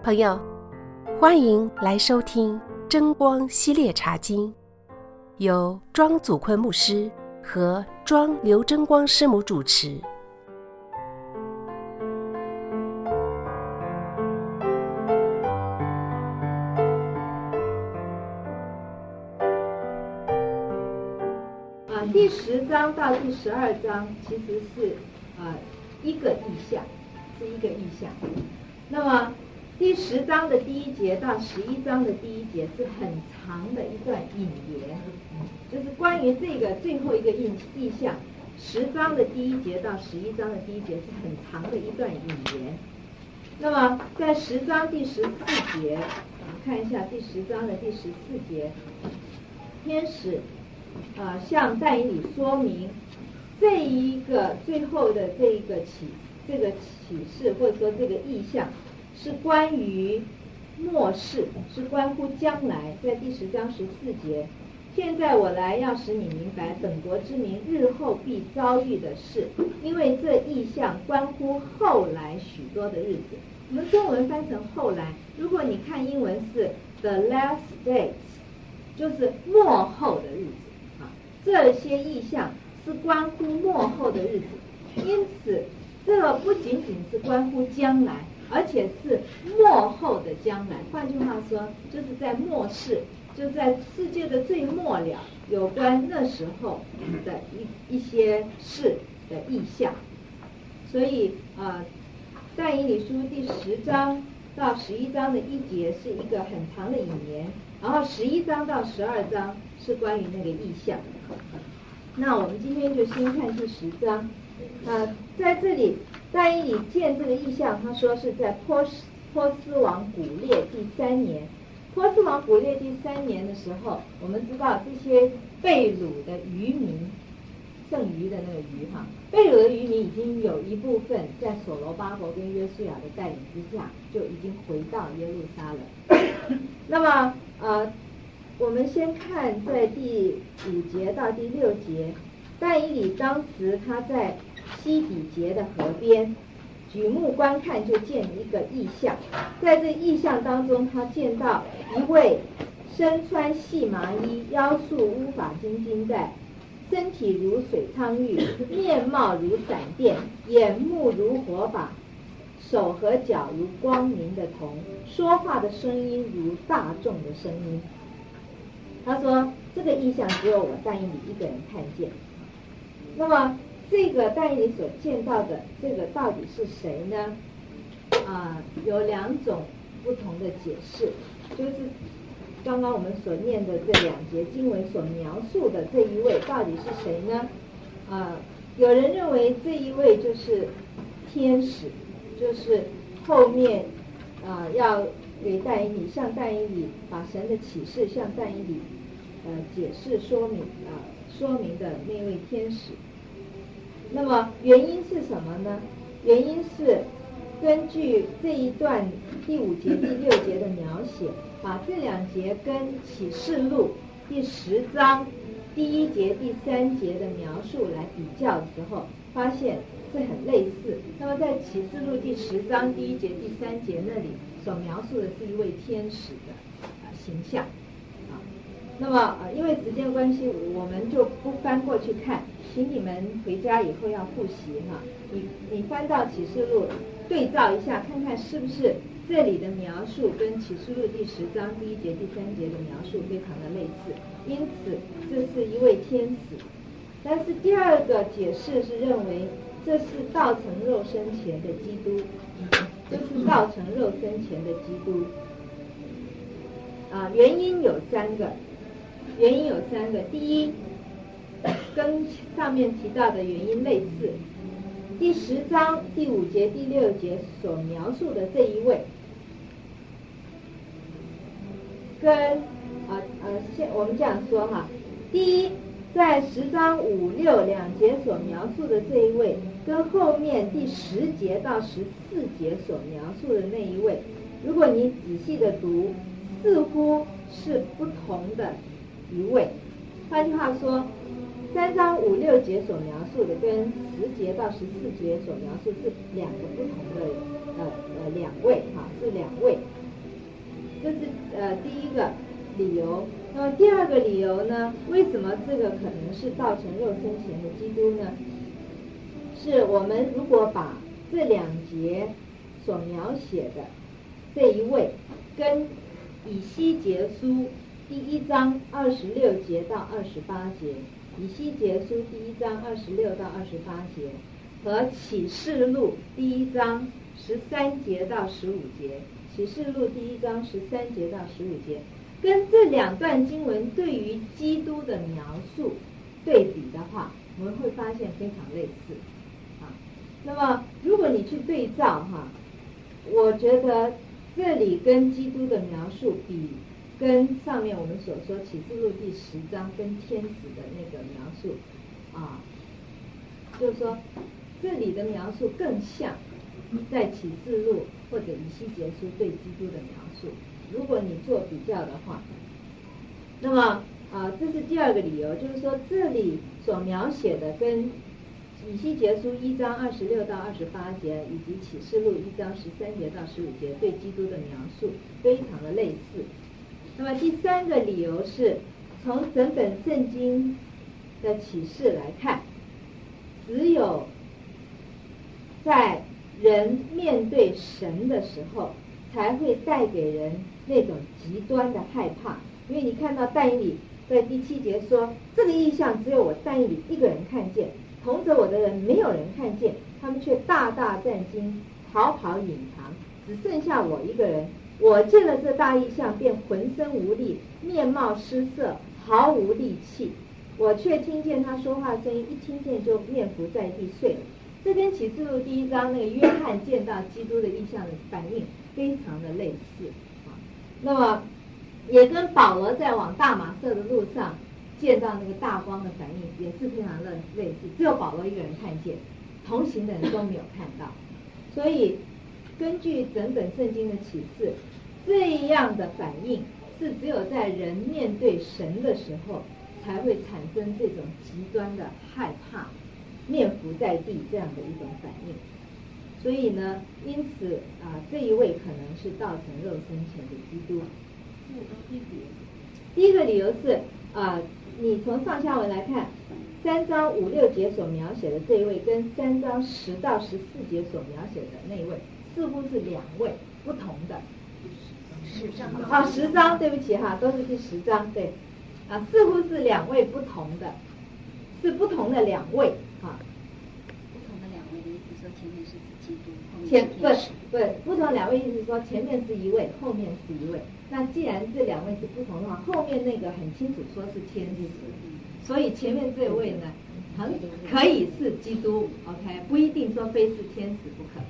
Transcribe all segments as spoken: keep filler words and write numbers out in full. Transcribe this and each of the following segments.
朋友，欢迎来收听真光系列茶经，由庄祖坤牧师和庄刘真光师母主持。 啊，第十章到第十二章其实是呃一个意象，是一个意象。那么第十章的第一节到十一章的第一节是很长的一段引言，就是关于这个最后一个意意象。十章的第一节到十一章的第一节是很长的一段引言。那么在十章第十四节，我们看一下第十章的第十四节，天使啊向但以理说明这一个最后的这一个启这个启示或者说这个意象是关于末世，是关乎将来。在第十章十四节，现在我来要使你明白本国之民日后必遭遇的事，因为这意象关乎后来许多的日子。我们中文翻成后来，如果你看英文是 the last days， 就是末后的日子啊。这些意象是关乎末后的日子，因此这个不仅仅是关乎将来，而且是末后的将来。换句话说，就是在末世，就在世界的最末了，有关那时候的一一些事的意象。所以呃，但以理书第十章到十一章的一节是一个很长的引言，然后十一章到十二章是关于那个意象。那我们今天就先看第十章。呃，在这里但以理见这个意象，他说是在波斯波斯王古列第三年。波斯王古列第三年的时候，我们知道这些被掳的渔民，剩余的那个渔哈，被掳的渔民已经有一部分在所罗巴伯跟约书亚的带领之下，就已经回到耶路撒冷。那么呃，我们先看在第五节到第六节，但以理当时他在西底结的河边，举目观看，就见一个异象。在这异象当中，他见到一位身穿细麻衣，腰束乌法金金带，身体如水苍玉，面貌如闪电，眼目如火把，手和脚如光明的铜，说话的声音如大众的声音。他说这个异象只有我但以理一个人看见。那么这个但以理所见到的这个到底是谁呢？啊、呃，有两种不同的解释，就是刚刚我们所念的这两节经文所描述的这一位到底是谁呢？啊、呃，有人认为这一位就是天使，就是后面啊、呃、要给但以理向但以理把神的启示向但以理呃解释说明啊、呃、说明的那位天使。那么原因是什么呢？原因是根据这一段第五节第六节的描写，把这两节跟启示录第十章第一节第三节的描述来比较的时候，发现是很类似。那么在启示录第十章第一节第三节那里所描述的是一位天使的、呃、形象啊。那么呃因为时间关系，我们就不翻过去看，请你们回家以后要复习哈。你你翻到启示录对照一下，看看是不是这里的描述跟启示录第十章第一节第三节的描述非常的类似，因此这是一位天使。但是第二个解释是认为这是道成肉身前的基督，就是道成肉身前的基督。啊，原因有三个，原因有三个。第一，跟上面提到的原因类似。第十章第五节第六节所描述的这一位，跟啊呃现我们这样说哈，第一，在十章五六两节所描述的这一位，跟后面第十节到十四节所描述的那一位，如果你仔细的读，似乎是不同的一位。换句话说，三章五六节所描述的跟十节到十四节所描述是两个不同的呃呃两位哈，是两位。 这是呃第一个理由。那么第二个理由呢，为什么这个可能是道成肉身前的基督呢？是我们如果把这两节所描写的这一位跟以西结书第一章二十六节到二十八节，以西结书第一章二十六到二十八节，和启示录第一章十三节到十五节，启示录第一章十三节到十五节，跟这两段经文对于基督的描述对比的话，我们会发现非常类似啊。那么如果你去对照哈，我觉得这里跟基督的描述比跟上面我们所说启示录第十章跟天使的那个描述啊，就是说这里的描述更像在启示录或者以西结书对基督的描述。如果你做比较的话，那么啊，这是第二个理由，就是说这里所描写的跟以西结书一章二十六到二十八节，以及启示录一章十三节到十五节对基督的描述非常的类似。那么第三个理由是，从整本圣经的启示来看，只有在人面对神的时候，才会带给人那种极端的害怕。因为你看到但以理在第七节说，这个异象只有我但以理一个人看见，同着我的人没有人看见，他们却大大战惊，逃跑隐藏，只剩下我一个人。我见了这大异象，便浑身无力，面貌失色，毫无力气。我却听见他说话声音，一听见就面伏在地睡了。这跟启示录第一章那个约翰见到基督的异象的反应非常的类似啊。那么也跟保罗在往大马色的路上见到那个大光的反应也是非常的类似，只有保罗一个人看见，同行的人都没有看到。所以根据整本圣经的启示，这样的反应是只有在人面对神的时候才会产生这种极端的害怕，面伏在地这样的一种反应。所以呢，因此啊、呃，这一位可能是道成肉身前的基督。第一个理由是啊、呃，你从上下文来看，三章五六节所描写的这一位，跟三章十到十四节所描写的那一位，似乎是两位不同的。十章啊，十章，对不起哈，都是第十章，对，啊，似乎是两位不同的，是不同的两位啊。 不同的两位的意思说，前面是基督，后面前是天使。 不不，不同两位意思说前面是一位，后面是一位。那既然这两位是不同的话，后面那个很清楚说是天使，所以前面这位呢，很可以是基督 ，OK， 不一定说非是天使不可。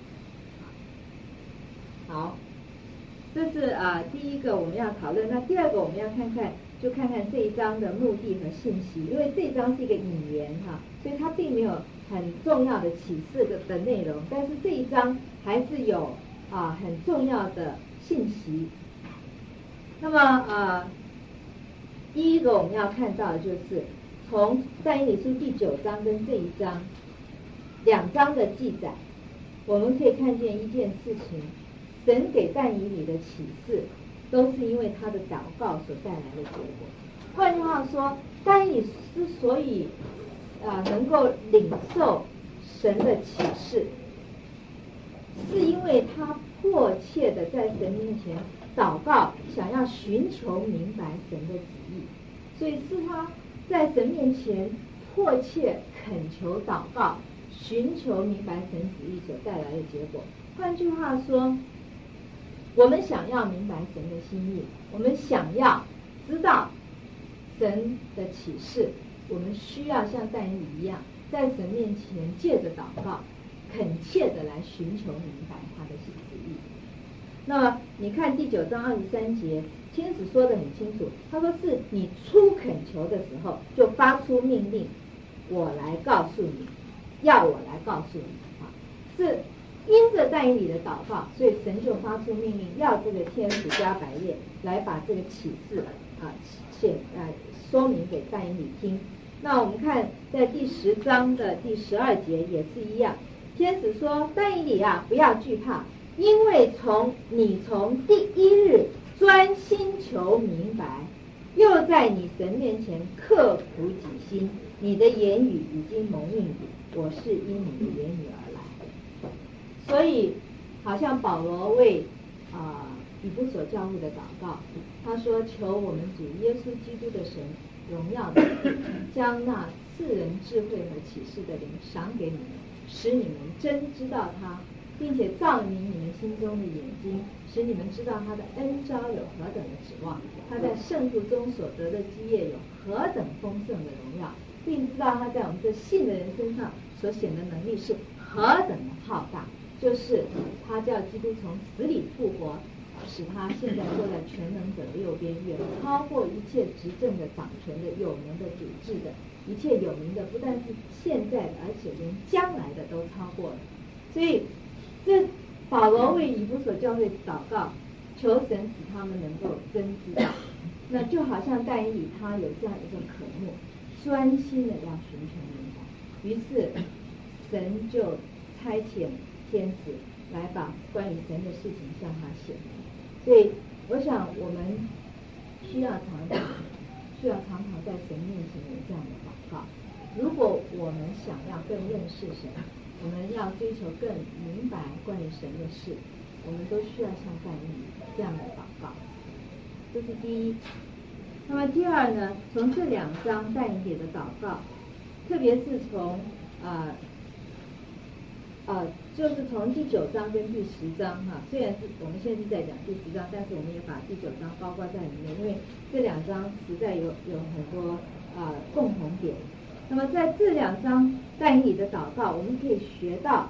好，这是啊、呃、第一个我们要讨论。那第二个我们要看看，就看看这一章的目的和信息，因为这一章是一个引言哈，所以它并没有很重要的启示的的内容，但是这一章还是有啊、呃、很重要的信息。那么呃，第一个我们要看到的就是从但以理书第九章跟这一章两章的记载，我们可以看见一件事情，神给但以理的启示都是因为他的祷告所带来的结果。换句话说，但以理之所以啊、呃、能够领受神的启示，是因为他迫切的在神面前祷告，想要寻求明白神的旨意，所以是他在神面前迫切恳求祷告，寻求明白神旨意所带来的结果。换句话说，我们想要明白神的心意，我们想要知道神的启示，我们需要像但以理一样，在神面前借着祷告，恳切的来寻求明白他的旨意。那么你看第九章二十三节，天使说得很清楚，他说是你初恳求的时候就发出命令，我来告诉你，要我来告诉你啊，是因着但以理的祷告，所以神就发出命令，要这个天使加百列来把这个启示啊显啊说明给但以理听。那我们看在第十章的第十二节也是一样，天使说但以理啊，不要惧怕，因为从你从第一日专心求明白，又在你神面前刻苦己心，你的言语已经蒙应允，我是因你的言语而来。所以好像保罗为啊、呃、以弗所教会的祷告，他说求我们主耶稣基督的神荣耀的将那赐人智慧和启示的灵赏给你们，使你们真知道他，并且照明你们心中的眼睛，使你们知道他的恩召有何等的指望，他在圣徒中所得的基业有何等丰盛的荣耀，并知道他在我们这信的人身上所显的能力是何等的浩大，就是他叫基督从死里复活，使他现在坐在全能者的右边，远超过一切执政的、掌权的、有能的、主治的，一切有名的，不但是现在的，而且连将来的都超过了。所以这保罗为以弗所教会祷告，求神使他们能够真知道，那就好像但以理他有这样一个渴慕，专心的要寻求明白，于是神就差遣天使来把关于神的事情向他显明。所以我想我们需要常常需要常常在神面前有这样的祷告。如果我们想要更认识神，我们要追求更明白关于神的事，我们都需要像但以理这样的祷告。这是第一。那么第二呢，从这两章但以理的祷告，特别是从呃呃，就是从第九章跟第十章哈，虽然是我们现在是在讲第十章，但是我们也把第九章包括在里面，因为这两章实在有有很多啊、呃、共同点。那么在这两章但以理的祷告，我们可以学到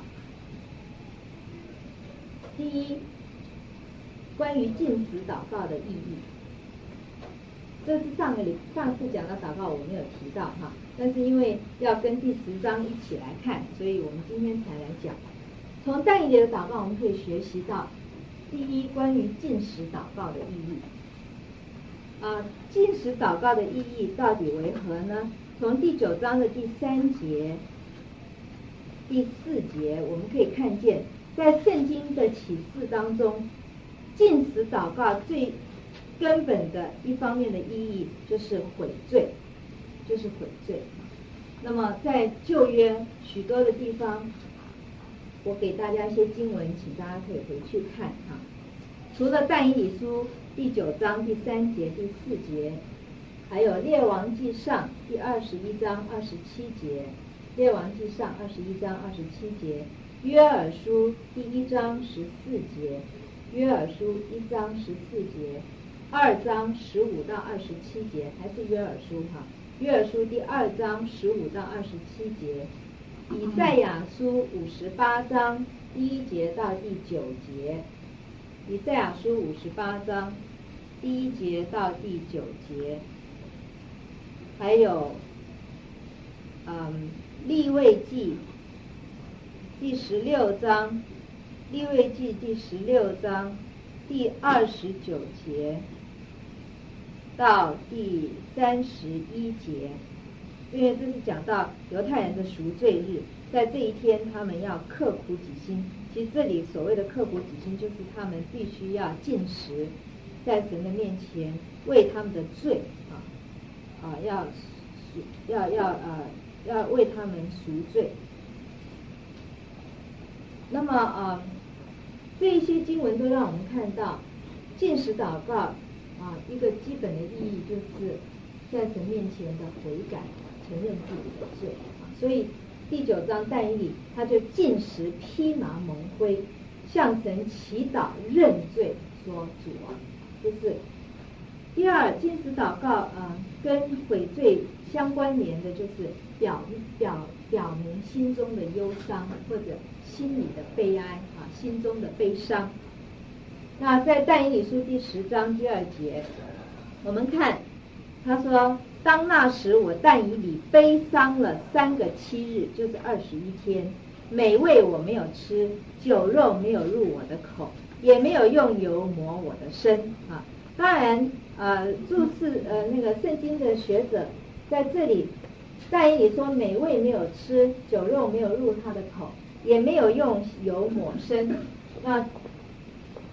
第一，关于禁食祷告的意义。这是上个礼上次讲的祷告我没有提到哈，但是因为要跟第十章一起来看，所以我们今天才来讲。从但以理的祷告，我们可以学习到第一，关于禁食祷告的意义。啊，禁食祷告的意义到底为何呢？从第九章的第三节、第四节，我们可以看见，在圣经的启示当中，禁食祷告最根本的一方面的意义就是悔罪，就是悔罪。那么在旧约许多的地方，我给大家一些经文，请大家可以回去看哈。除了但以理书第九章第三节、第四节，还有列王记上第二十一章二十七节，列王记上二十一章二十七节，约珥书第一章十四节，约珥书一章十四节，二章十五到二十七节，还是约珥书哈，约珥书第二章十五到二十七节，以赛亚书五十八章第一节到第九节，以赛亚书五十八章第一节到第九节，还有嗯利未记第十六章，利未记第十六章第二十九节到第三十一节，因为这是讲到犹太人的赎罪日，在这一天他们要刻苦己心。其实这里所谓的刻苦己心，就是他们必须要禁食，在神的面前为他们的罪啊啊要要要呃要为他们赎罪。那么啊，这一些经文都让我们看到禁食祷告啊一个基本的意义，就是在神面前的悔改，承认自己的罪啊。所以第九章但以理他就禁食披麻蒙灰，向神祈祷认罪，说主啊，这是第二。禁食祷告啊跟悔罪相关联的就是表表表明心中的忧伤或者心里的悲哀啊，心中的悲伤。那在但以理书第十章第二节，我们看他说，当那时我但以理悲伤了三个七日，就是二十一天，美味我没有吃，酒肉没有入我的口，也没有用油抹我的身啊。当然呃注释呃那个圣经的学者在这里，但以理说美味没有吃，酒肉没有入他的口，也没有用油抹身。那字面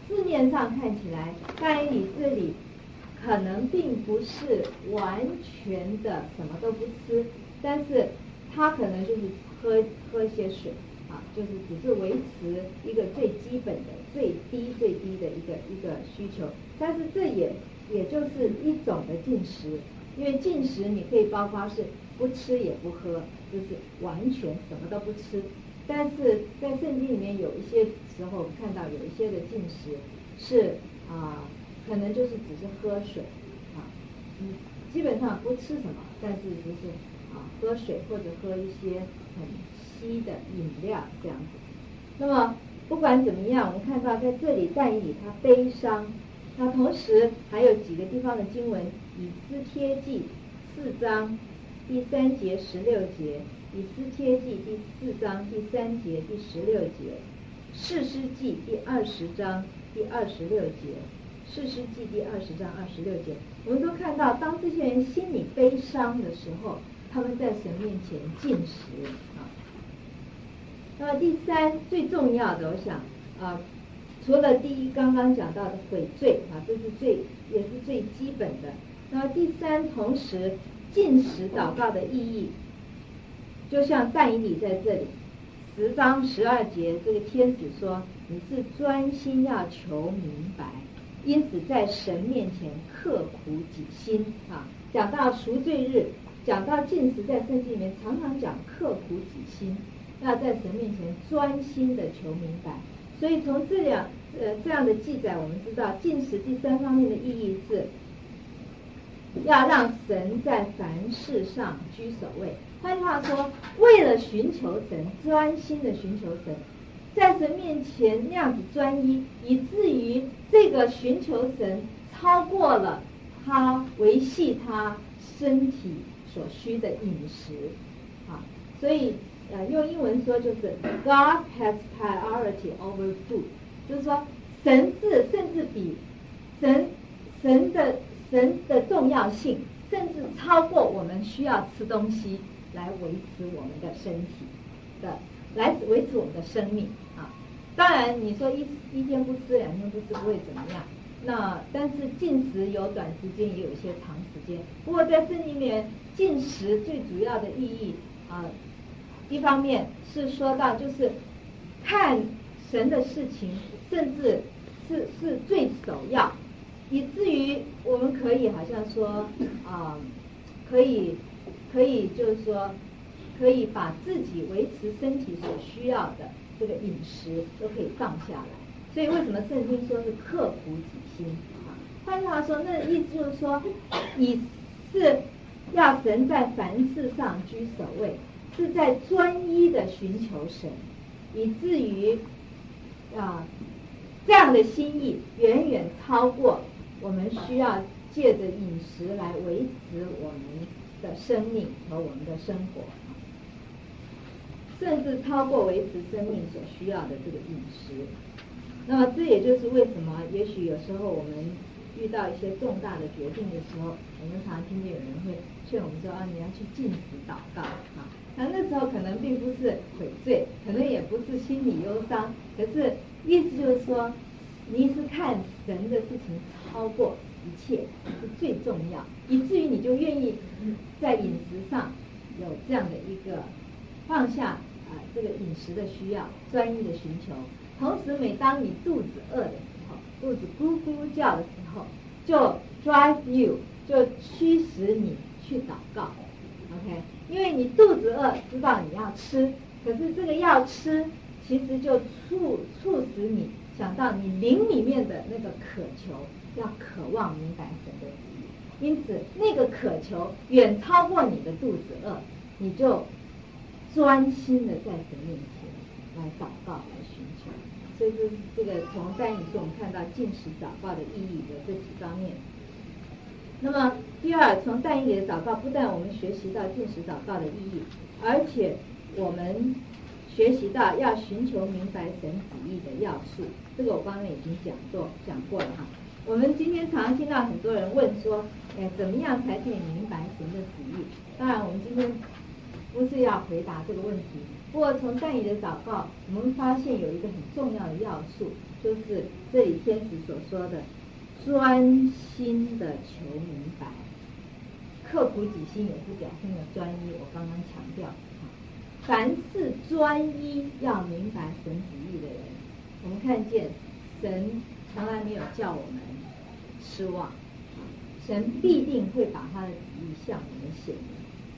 面上看起来，大以理这里可能并不是完全的什么都不吃，但是他可能就是喝喝一些水啊，就是只是维持一个最基本的、最低最低的一个一个需求。但是这也也就是一种的禁食，因为禁食你可以包括是不吃也不喝，就是完全什么都不吃。但是在圣经里面有一些时候看到有一些的禁食是啊、呃，可能就是只是喝水啊，嗯，基本上不吃什么，但是就是啊喝水或者喝一些很稀的饮料这样子。那么不管怎么样，我们看到在这里但以理他悲伤，那同时还有几个地方的经文，以斯帖记四章第三节十六节。以斯帖记第四章第三节第十六节，士师记第二十章第二十六节，士师记第二十章二十六节，我们都看到，当这些人心里悲伤的时候，他们在神面前禁食啊。那么第三最重要的，我想啊，除了第一刚刚讲到的悔罪啊，这是最也是最基本的。那么第三，同时禁食祷告的意义。就像但以理在这里十章十二节，这个天使说你是专心要求明白，因此在神面前刻苦己心啊。讲到赎罪日，讲到禁食，在圣经里面常常讲刻苦己心，要在神面前专心的求明白。所以从这样呃这样的记载，我们知道禁食第三方面的意义是要让神在凡事上居首位。换句话说，为了寻求神，专心的寻求神，在神面前那样子专一，以至于这个寻求神超过了他维系他身体所需的饮食啊。所以呃，用英文说就是 God has priority over food， 就是说神是甚至比神神的神的重要性，甚至超过我们需要吃东西来维持我们的身体的，来维持我们的生命啊。当然你说一一天不吃两天不吃不会怎么样，那但是禁食有短时间也有一些长时间。不过在圣经里面禁食最主要的意义啊，一方面是说到就是看神的事情，甚至是是最首要，以至于我们可以好像说啊，可以可以就是说可以把自己维持身体所需要的这个饮食都可以放下来。所以为什么圣经说是刻苦己心啊？换句话说，那意思就是说，你是要神在凡事上居首位，是在专一的寻求神，以至于啊这样的心意远远超过我们需要借着饮食来维持我们的生命和我们的生活，甚至超过维持生命所需要的这个饮食。那么这也就是为什么也许有时候我们遇到一些重大的决定的时候，我们常听见有人会劝我们说啊，你要去禁食祷告啊。那那时候可能并不是悔罪，可能也不是心理忧伤，可是意思就是说，你是看神的事情超过一切，是最重要，以至于你就愿意在饮食上有这样的一个放下啊、呃、这个饮食的需要，专一的寻求。同时每当你肚子饿的时候，肚子咕咕叫的时候，就 drive you 就驱使你去祷告 OK， 因为你肚子饿知道你要吃，可是这个要吃其实就促促使你想到你灵里面的那个渴求，要渴望明白神的旨意，因此那个渴求远超过你的肚子饿，你就专心的在神面前来祷告来寻求。所以这是这个从但以理书我们看到禁食祷告的意义的这几方面。那么第二，从但以理的祷告，不但我们学习到禁食祷告的意义，而且我们学习到要寻求明白神旨意的要素。这个我刚才已经讲过讲过了哈。我们今天常常听到很多人问说，哎，怎么样才可以明白神的旨意？当然我们今天不是要回答这个问题， 不过从但以理的祷告，我们发现有一个很重要的要素，就是这里天使所说的专心的求明白。刻苦己心也是表现了专一，我刚刚强调，凡是专一要明白神旨意的人，我们看见神从来没有叫我们失望，神必定会把他的旨意向我们显明。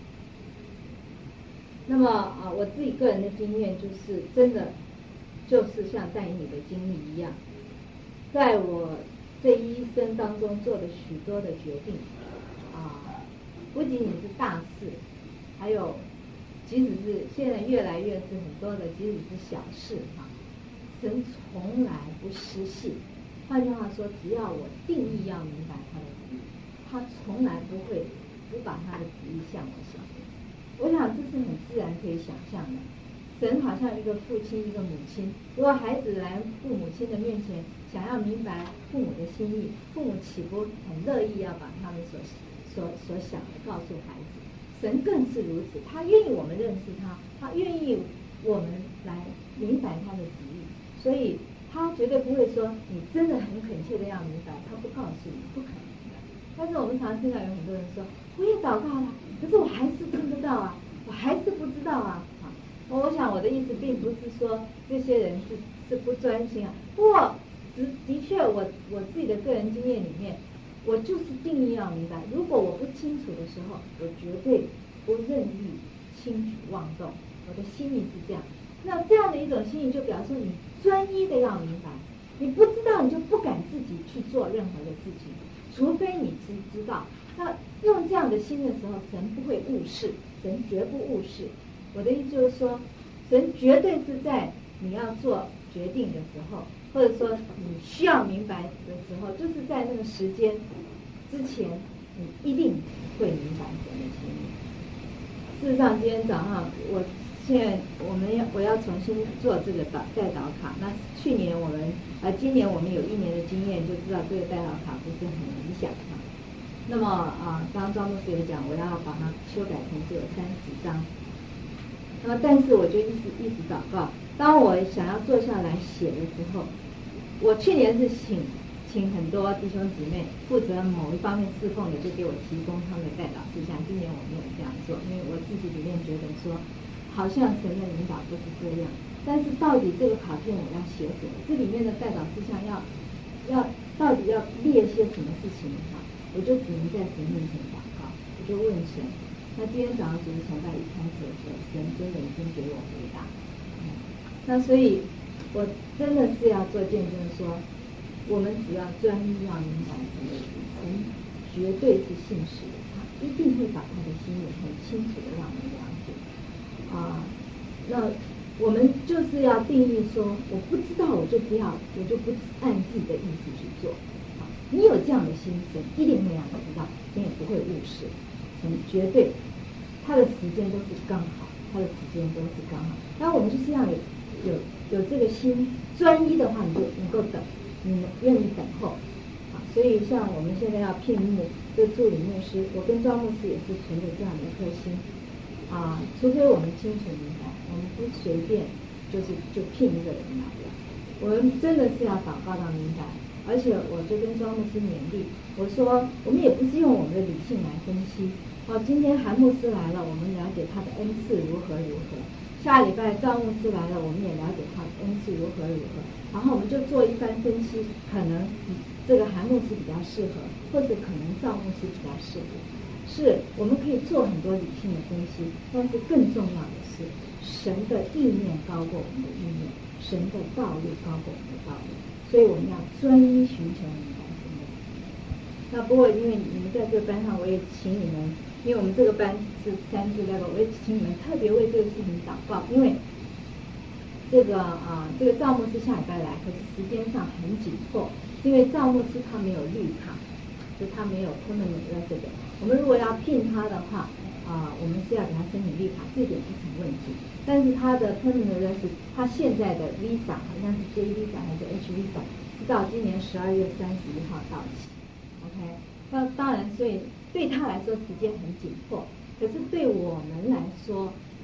那么啊，我自己个人的经验就是，真的就是像但以理的经历一样，在我这一生当中做了许多的决定啊，不仅仅是大事，还有即使是现在越来越是很多的，即使是小事哈，神从来不失信。换句话说，只要我定义要明白他的旨意，他从来不会不把他的旨意向我显明。我想这是很自然可以想象的。神好像一个父亲，一个母亲，如果孩子来父母亲的面前，想要明白父母的心意，父母岂不很乐意要把他们所所所想的告诉孩子？神更是如此，他愿意我们认识他，他愿意我们来明白他的旨意，所以他绝对不会说你真的很恳切的要明白，他不告诉你，不可能的。但是我们常常听到有很多人说，我也祷告了，可是我还是听不到啊，我还是不知道啊。我想我的意思并不是说这些人是是不专心啊，不过的的确我我自己的个人经验里面，我就是定义要明白，如果我不清楚的时候，我绝对不任意轻举妄动，我的心意是这样。那这样的一种心意就表示你专一的要明白，你不知道你就不敢自己去做任何的事情，除非你知知道。那用这样的心的时候，神不会误事，神绝不误事。我的意思就是说，神绝对是在你要做决定的时候，或者说你需要明白的时候，就是在那个时间之前，你一定会明白神的心意。事实上，今天早上我现在我们要我要重新做这个导代祷卡。那去年我们呃今年我们有一年的经验，就知道这个代祷卡不是很理想哈。那么啊，刚刚庄牧师也讲，我要把它修改成只有三十章。那么，但是我就一直一直祷告。当我想要坐下来写的时候，我去年是请请很多弟兄姊妹负责某一方面侍奉的，就给我提供他们的代祷事项。今年我没有这样做，因为我自己里面觉得说，好像神的引导不是这样。但是到底这个卡片我要写什么？这里面的代祷事项要要到底要列些什么事情哈？我就只能在神面前祷告，我就问神。那今天早上主日崇拜一开始的时候，神真的已经给我回答。嗯、那所以，我真的是要做见证说，我们只要专一要明白神的旨意，神绝对是信实的，他一定会把他的心意很清楚的让我们了解。啊，那我们就是要定义说，我不知道我就不要，我就不按自己的意思去做。啊，你有这样的心，神一定会让你知道，神也不会误事。神绝对，他的时间都是刚好，他的时间都是刚好。然后我们就是要有有有这个心，专一的话，你就能够等，你愿意等候。啊，所以像我们现在要聘牧这助理牧师，我跟庄牧师也是存着这样的一颗心。啊，除非我们清楚明白，我们不随便就是就聘一个人来了。我们真的是要祷告到明白。而且我就跟庄牧师勉励，我说我们也不是用我们的理性来分析。哦，今天韩牧师来了，我们了解他的恩赐如何如何；下礼拜赵牧师来了，我们也了解他的恩赐如何如何。然后我们就做一番分析，可能这个韩牧师比较适合，或者可能赵牧师比较适合。是我们可以做很多理性的分析，但是更重要的是，神的意念高过我们的意念，神的道路高过我们的道路。所以我们要专一寻求明白神的旨意。那不过因为你们在这个班上，我也请你们，因为我们这个班是三至六个，我也请你们特别为这个事情祷告。因为这个啊、呃，这个赵牧师下礼拜来，可是时间上很紧迫，因为赵牧师他没有绿卡，就他没有 permanent resident。我们如果要聘他的话，啊、呃，我们是要给他申请绿卡，这点不成问题。但是他的 permanent resident， 他现在的 visa 好像是 J visa 还是 H visa， 是到今年十二月三十一号到期。OK， 那当然，所以对他来说时间很紧迫，可是对我们来说，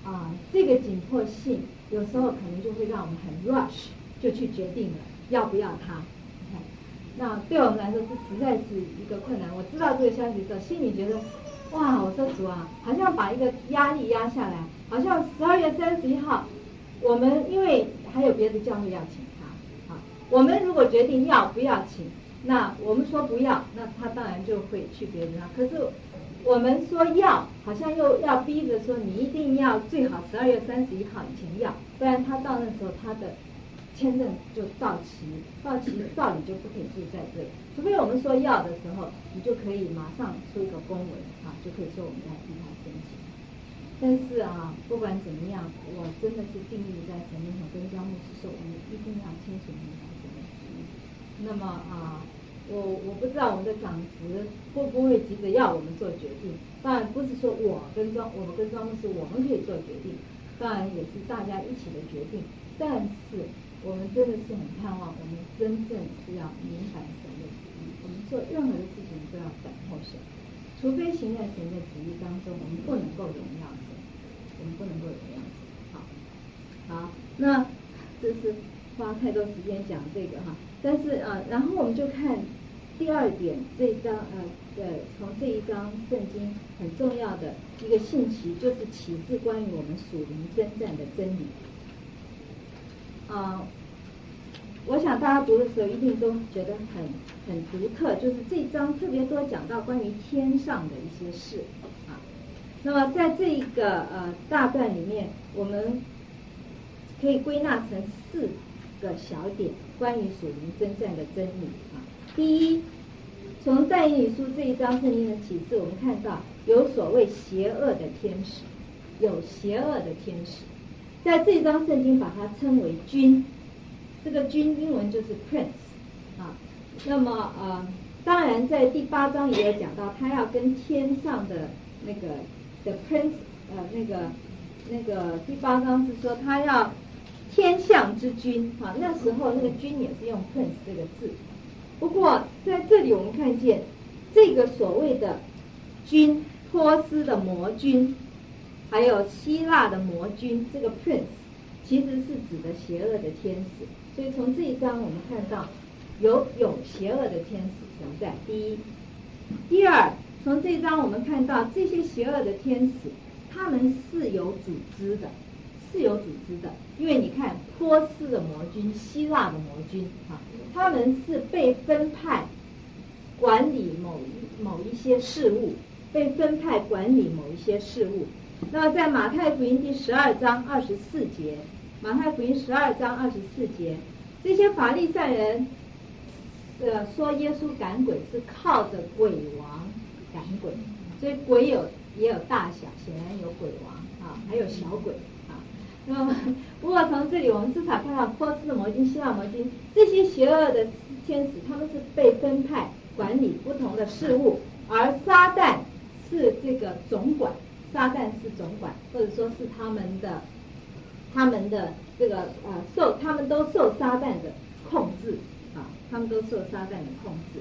啊，这个紧迫性有时候可能就会让我们很 rush 就去决定了要不要它。那对我们来说这实在是一个困难。我知道这个消息的时候，心里觉得哇，我说主啊，好像把一个压力压下来，好像十二月三十一号，我们因为还有别的教会要请他，啊，我们如果决定要不要请，那我们说不要，那他当然就会去别的地方。可是我们说要，好像又要逼着说你一定要最好十二月三十一号以前要，不然他到那时候他的签证就到期，到期照理就不可以住在这里，除非我们说要的时候，你就可以马上出一个公文啊，就可以说我们来替他申请。但是啊，不管怎么样，我真的是定义在神面前跟教牧师说，我们一定要清楚明白神的旨意。那么啊，我我不知道我们的长职会不会急着要我们做决定。当然不是说我跟庄我们跟庄牧师我们可以做决定，当然也是大家一起的决定。但是我们真的是很盼望，我们真正是要明白神的旨意。我们做任何的事情都要等候神，除非行在神的旨意当中，我们不能够荣耀神，我们不能够荣耀神。好，好，那这是花太多时间讲这个哈。但是啊，然后我们就看第二点，这一章呃对，从这一章圣经很重要的一个信息，就是启示关于我们属灵征战的真理。啊、呃，我想大家读的时候一定都觉得很很独特，就是这一章特别多讲到关于天上的一些事啊。那么在这一个呃大段里面，我们可以归纳成四个小点，关于属灵征战的真理啊。第一，从但以理书这一章圣经的启示，我们看到有所谓邪恶的天使，有邪恶的天使。在这一章圣经把它称为君，这个君英文就是 prince 啊。那么呃，当然在第八章也有讲到，他要跟天上的那个的 prince 呃那个那个第八章是说他要天象之君啊。那时候那个君也是用 prince 这个字。不过在这里我们看见这个所谓的君，波斯的魔君，还有希腊的魔君，这个 prince 其实是指的邪恶的天使。所以从这一章我们看到有有邪恶的天使存在。第一，第二，从这一章我们看到这些邪恶的天使，他们是有组织的，是有组织的。因为你看波斯的魔君、希腊的魔君啊，他们是被分派管理某一某一些事物，被分派管理某一些事物。那么在马太福音第十二章二十四节，马太福音十二章二十四节，这些法利赛人呃说耶稣赶鬼是靠着鬼王赶鬼，所以鬼有也有大小，显然有鬼王啊，还有小鬼啊。那么不过从这里我们至少看到波斯的魔君、希腊魔君这些邪恶的天使，他们是被分派管理不同的事物，而撒旦是这个总管。撒旦是总管，或者说是他们的他们的这个呃受他们都受撒旦的控制啊，他们都受撒旦的控制。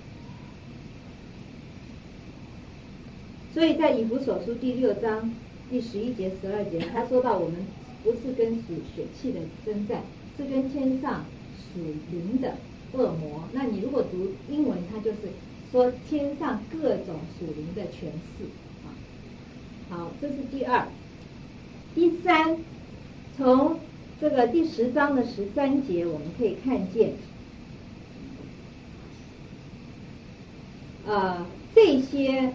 所以在以弗所书第六章第十一节十二节，他说到我们不是跟属血气的征战，是跟天上属灵的恶魔。那你如果读英文，它就是说天上各种属灵的权势。好，这是第二。第三，从这个第十章的十三节，我们可以看见，呃，这些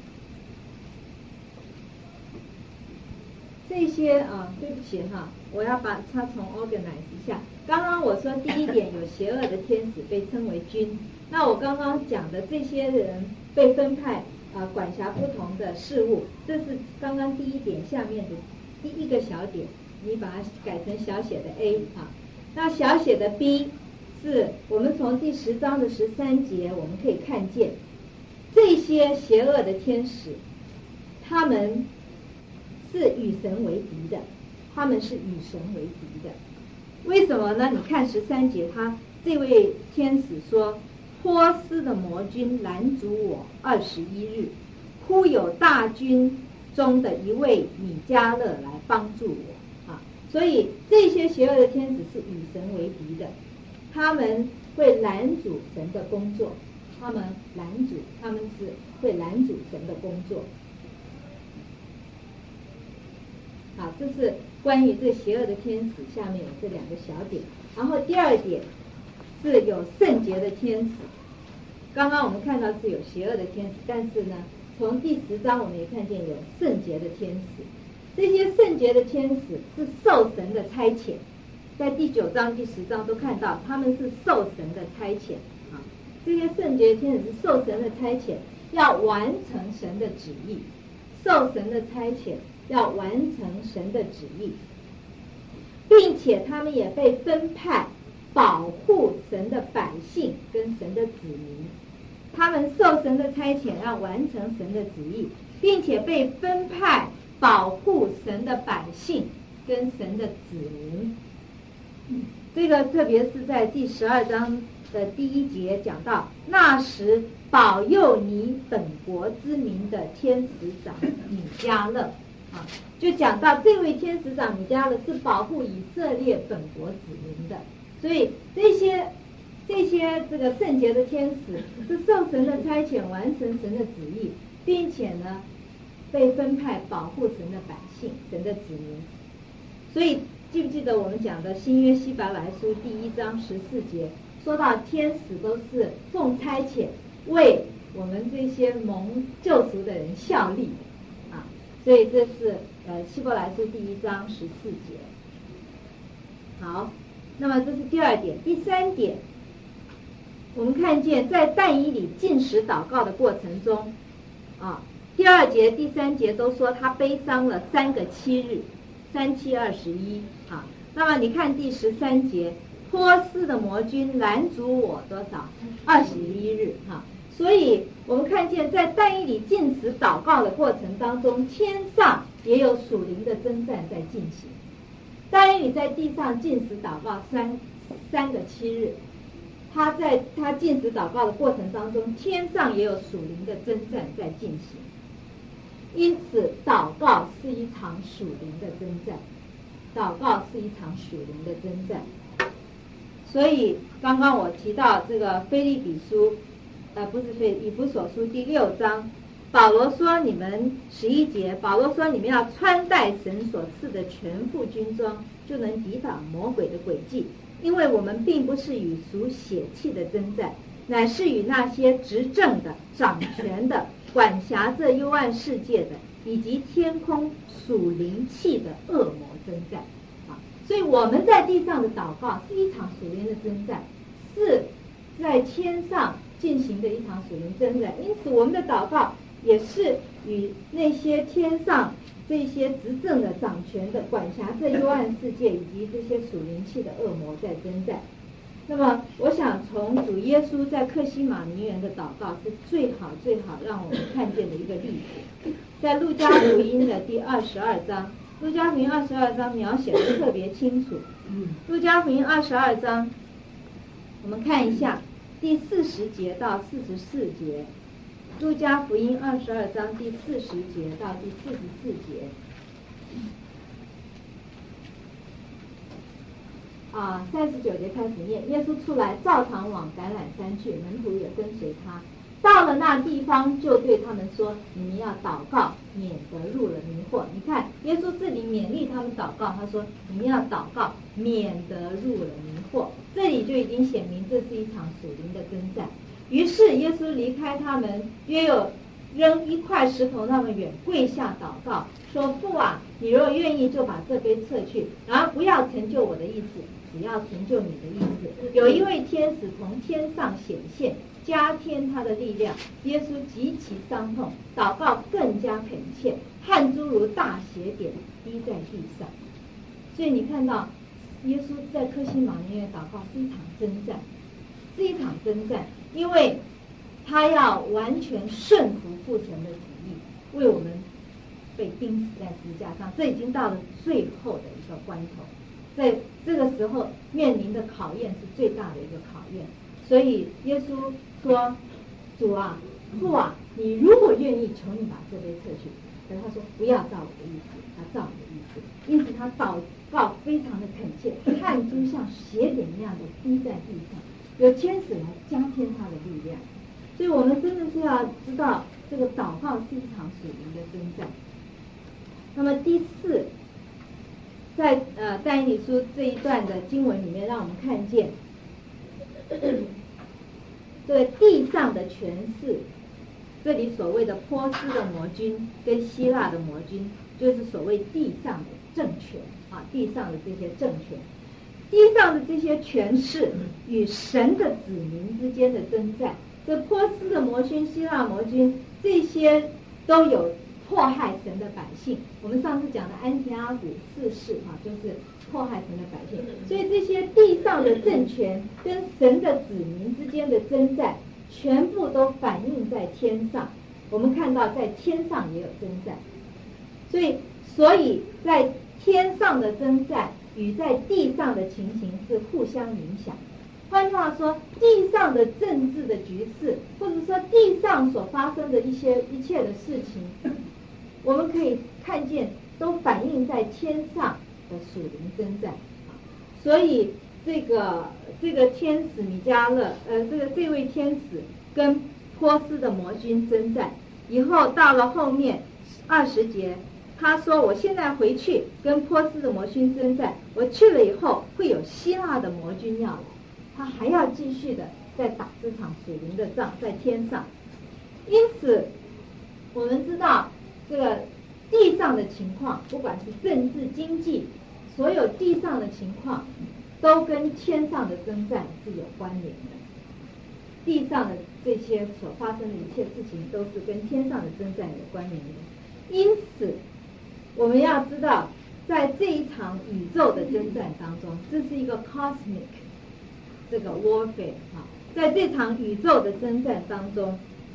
这些啊，对不起哈，我要把它从 organize 一下。刚刚我说第一点有邪恶的天使被称为君，那我刚刚讲的这些人被分派。啊，管辖不同的事物，这是刚刚第一点下面的第一个小点，你把它改成小写的 A 啊。那小写的 B 是我们从第十章的十三节，我们可以看见这些邪恶的天使，他们是与神为敌的，他们是与神为敌的。为什么呢？你看十三节，他这位天使说。波斯的魔君拦阻我二十一日，忽有大军中的一位米迦勒来帮助我啊。所以这些邪恶的天使是与神为敌的，他们会拦阻神的工作，他们拦阻，他们是会拦阻神的工作。好，这是关于这邪恶的天使，下面有这两个小点。然后第二点是有圣洁的天使。刚刚我们看到是有邪恶的天使，但是呢，从第十章我们也看见有圣洁的天使。这些圣洁的天使是受神的差遣，在第九章、第十章都看到他们是受神的差遣啊。这些圣洁的天使是受神的差遣，要完成神的旨意，受神的差遣要完成神的旨意，并且他们也被分派保护神的百姓跟神的子民。他们受神的差遣要完成神的旨意，并且被分派保护神的百姓跟神的子民。这个特别是在第十二章的第一节讲到，那时保佑你本国之民的天使长米迦勒啊，就讲到这位天使长米迦勒是保护以色列本国子民的。所以这些这些这个圣洁的天使是受神的差遣完成神的旨意，并且呢被分派保护神的百姓，神的子民。所以记不记得我们讲的新约希伯来书第一章十四节，说到天使都是奉差遣为我们这些蒙救赎的人效力啊。所以这是呃希伯来书第一章十四节。好，那么这是第二点。第三点，我们看见在但以理禁食祷告的过程中啊，第二节第三节都说他悲伤了三个七日，三七二十一啊。那么你看第十三节，波斯的魔军拦阻我多少？二十一日哈。所以我们看见在但以理禁食祷告的过程当中，天上也有属灵的征战在进行。但以理在地上禁食祷告三三个七日，他在他禁食祷告的过程当中，天上也有属灵的征战在进行。因此祷告是一场属灵的征战，祷告是一场属灵的征战。所以刚刚我提到这个腓立比书呃不是腓以弗所书第六章，保罗说你们十一节，保罗说你们要穿戴神所赐的全副军装，就能抵挡魔鬼的诡计，因为我们并不是与属血气的征战，乃是与那些执政的、掌权的、管辖这幽暗世界的，以及天空属灵气的恶魔征战啊。所以我们在地上的祷告是一场属灵的征战，是在天上进行的一场属灵征战。因此我们的祷告也是与那些天上这些执政的、掌权的、管辖这幽暗世界以及这些属灵气的恶魔在征战。那么我想从主耶稣在客西马尼园的祷告是最好最好让我们看见的一个例子。在路加福音的第二十二章，路加福音二十二章描写的特别清楚。路加福音二十二章我们看一下第四十节到四十四节，路加福音二十二章第四十节到第四十四节。啊，三十九节开始念，耶稣出来照常往橄榄山去，门徒也跟随他。到了那地方，就对他们说：“你们要祷告，免得入了迷惑。”你看，耶稣这里勉励他们祷告，他说：“你们要祷告，免得入了迷惑。”这里就已经显明这是一场属灵的征战。于是耶稣离开他们，约有扔一块石头那么远，跪下祷告，说：“父啊，你若愿意，就把这杯撤去，然而不要成就我的意思，只要成就你的意思。”有一位天使从天上显现，加添他的力量。耶稣极其伤痛，祷告更加恳切，汗珠如大血点滴在地上。所以你看到耶稣在客西马尼园祷告是一场征战，是一场征战，因为他要完全顺服父神的旨意，为我们被钉死在十字架上。这已经到了最后的一个关头，在这个时候面临的考验是最大的一个考验。所以耶稣说：“主啊，父啊，你如果愿意，求你把这杯撤去。” 可是他说不要照我的意思，他照你的意思。因此他祷告非常的恳切，汗珠像血点一样的滴在地上，有天使来加添他的力量。所以我们真的是要知道，这个祷告是一场属灵的征战。那么第四，在呃但以理书这一段的经文里面，让我们看见这个地上的权势，这里所谓的波斯的魔君跟希腊的魔君，就是所谓地上的政权啊，地上的这些政权，地上的这些权势与神的子民之间的征战。这波斯的魔君、希腊魔君，这些都有迫害神的百姓。我们上次讲的安提阿古四世啊，就是迫害神的百姓。所以这些地上的政权跟神的子民之间的征战，全部都反映在天上。我们看到在天上也有征战，所以所以在天上的征战与在地上的情形是互相影响。换句话说，地上的政治的局势，或者说地上所发生的一些一切的事情，我们可以看见都反映在天上的属灵征战。所以这个这个天使米迦勒，呃，这个这位天使跟波斯的魔君征战以后，到了后面二十节，他说：“我现在回去跟波斯的魔君征战，我去了以后会有希腊的魔君要来。”他还要继续的在打这场属灵的仗，在天上。因此我们知道这个地上的情况，不管是政治经济，所有地上的情况都跟天上的征战是有关联的。地上的这些所发生的一切事情都是跟天上的征战有关联的。因此我们要知道，在这一场宇宙的征战当中，这是一个 cosmic这个 warfare 哈，在这场宇宙的征战当中，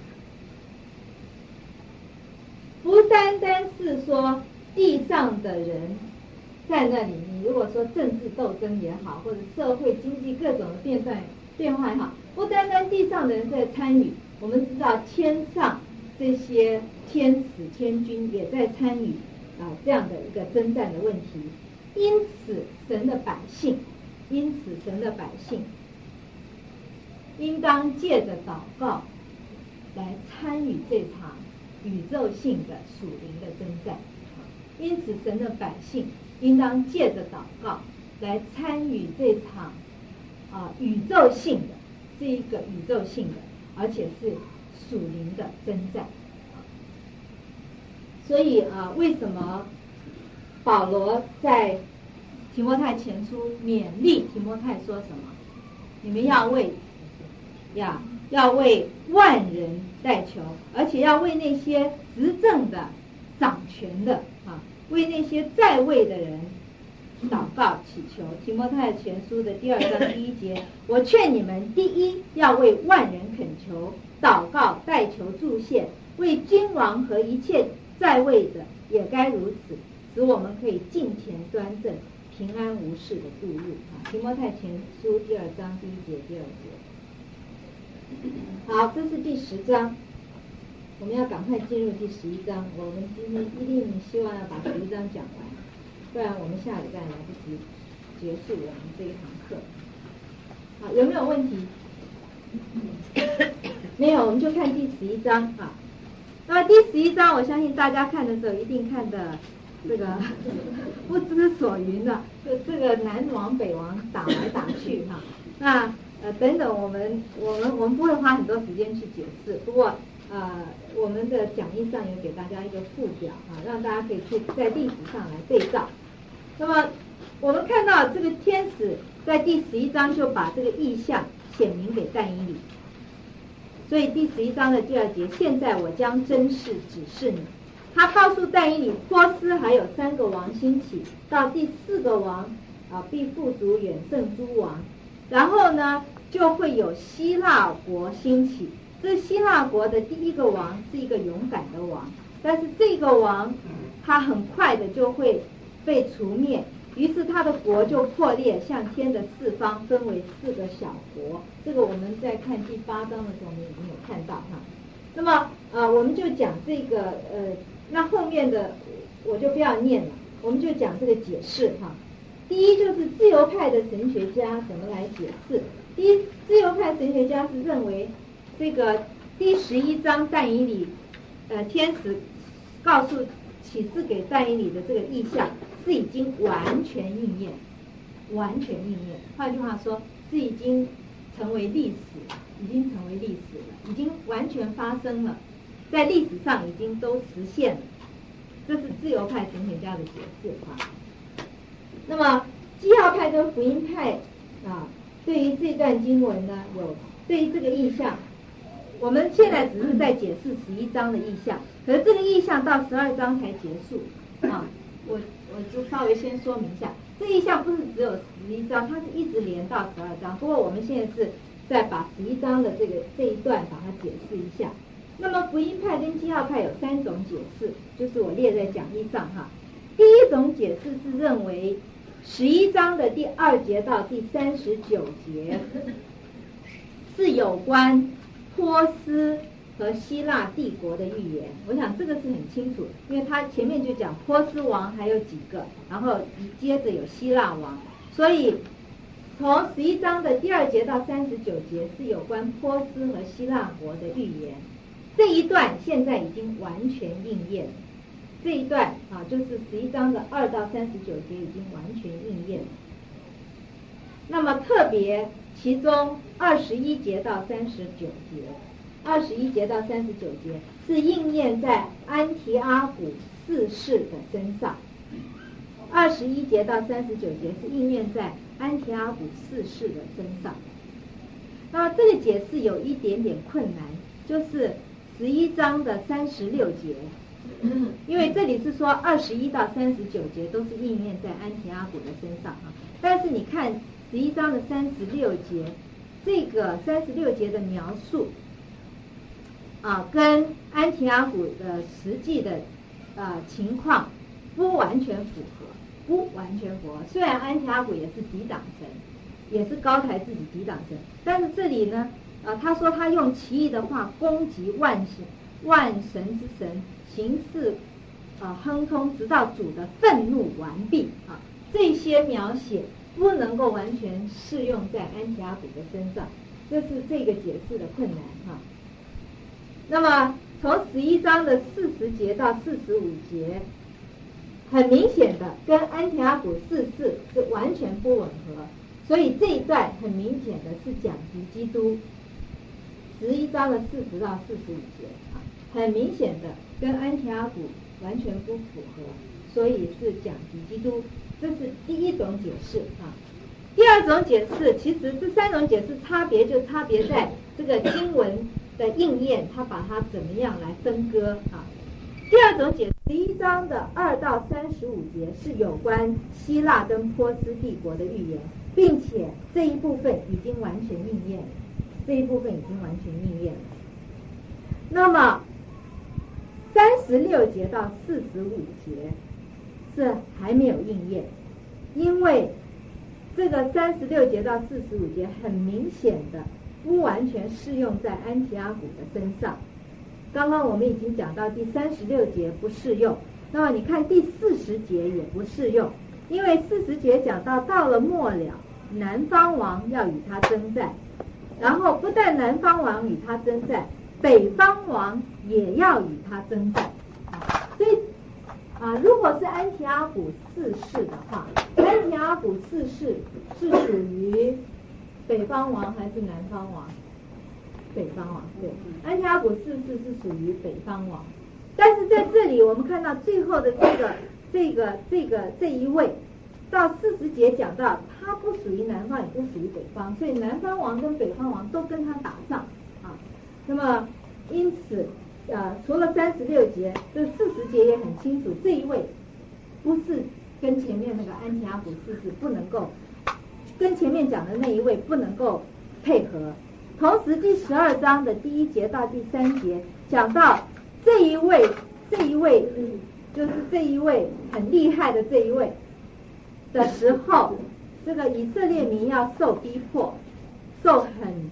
不单单是说地上的人在那里，你如果说政治斗争也好，或者社会经济各种的变动变化也好，不单单地上的人在参与，我们知道天上这些天使天君也在参与啊这样的一个征战的问题。因此神的百姓，因此神的百姓应当借着祷告来参与这场宇宙性的属灵的征战。因此神的百姓应当借着祷告来参与这场啊宇宙性的，是一个宇宙性的，而且是属灵的征战。所以啊，为什么保罗在提摩太前书勉励提摩太说什么？你们要为呀，要为万人代求，而且要为那些执政的、掌权的啊，为那些在位的人祷告祈求。提摩太前书的第二章第一节，我劝你们，第一要为万人恳求、祷告、代求、祝谢，为君王和一切在位的也该如此，使我们可以敬虔端正、平安无事的度日。啊，提摩太前书第二章第一节、第二节。好，这是第十章，我们要赶快进入第十一章。我们今天一定希望要把十一章讲完，不然我们下礼拜来不及结束我们这一堂课。好，有没有问题？没有，我们就看第十一章啊。那么第十一章，我相信大家看的时候一定看的这个不知所云了，就这个南王北王打来打去哈、啊。那呃，等等，我们我们我们不会花很多时间去解释。不过呃，我们的讲义上有给大家一个附表啊，让大家可以去在历史上来对照。那么我们看到这个天使在第十一章就把这个意象显明给但以理，所以第十一章的第二节，现在我将真事指示你。他告诉但以理，波斯还有三个王兴起，到第四个王啊，必富足远胜诸王。然后呢，就会有希腊国兴起。这希腊国的第一个王是一个勇敢的王，但是这个王他很快的就会被除灭，于是他的国就破裂，向天的四方分为四个小国。这个我们在看第八章的时候，我们已经有看到哈。 那么呃，我们就讲这个呃，那后面的我就不要念了，我们就讲这个解释哈。第一就是自由派的神学家怎么来解释。第一，自由派神学家是认为这个第十一章但以理，呃，天使告诉启示给但以理的这个意象是已经完全应验，完全应验。换句话说，是已经成为历史，已经成为历史了，已经完全发生了，在历史上已经都实现了。这是自由派神学家的解释啊。那么基要派跟福音派啊，对于这段经文呢，有对于这个意象，我们现在只是在解释十一章的意象，可是这个意象到十二章才结束啊。我我就稍微先说明一下，这意象不是只有十一章，它是一直连到十二章。不过我们现在是在把十一章的这个这一段把它解释一下。那么福音派跟基要派有三种解释，就是我列在讲义上哈。第一种解释是认为十一章的第二节到第三十九节是有关波斯和希腊帝国的预言。我想这个是很清楚，因为他前面就讲波斯王还有几个，然后接着有希腊王，所以从十一章的第二节到三十九节是有关波斯和希腊国的预言。这一段现在已经完全应验了，这一段啊，就是十一章的二到三十九节已经完全应验了。那么特别其中二十一节到三十九节，二十一节到三十九节是应验在安提阿古四世的身上，二十一节到三十九节是应验在安提阿古四世的身上。那么这个解释有一点点困难，就是十一章的三十六节，因为这里是说二十一到三十九节都是应验在安提阿古的身上啊，但是你看十一章的三十六节，这个三十六节的描述啊，跟安提阿古的实际的呃情况不完全符合，不完全符合。虽然安提阿古也是抵挡神，也是高抬自己抵挡神，但是这里呢，啊，他说他用奇异的话攻击万神万神之神，行事啊亨通，直到主的愤怒完毕啊。这些描写不能够完全适用在安提阿古的身上，这是这个解释的困难哈。那么从十一章的四十节到四十五节，很明显的跟安提阿古四世是完全不吻合，所以这一段很明显的是讲及基督。十一章的四十到四十五节啊，很明显的跟安提阿古完全不符合，所以是讲及基督，这是第一种解释啊。第二种解释，其实这三种解释差别就差别在这个经文的应验，它把它怎么样来分割啊。第二种解释，十一章的二到三十五节是有关希腊跟波斯帝国的预言，并且这一部分已经完全应验了。这一部分已经完全应验了。那么三十六节到四十五节是还没有应验，因为这个三十六节到四十五节很明显的不完全适用在安提阿古的身上。刚刚我们已经讲到第三十六节不适用，那么你看第四十节也不适用，因为四十节讲到到了末了，南方王要与他征战，然后不但南方王与他征战，北方王也要与他征战。所以啊，如果是安提阿古四世的话，安提阿古四世是属于北方王还是南方王？北方王，对，安提阿古四世是属于北方王。但是在这里我们看到最后的这个这个这个这一位，到四十节讲到他不属于南方也不属于北方，所以南方王跟北方王都跟他打仗啊。那么因此呃，除了三十六节，这四十节也很清楚，这一位不是跟前面那个安提阿古四世不能够跟前面讲的那一位不能够配合。同时第十二章的第一节到第三节讲到这一位这一位就是这一位很厉害的这一位的时候，这个以色列民要受逼迫，受很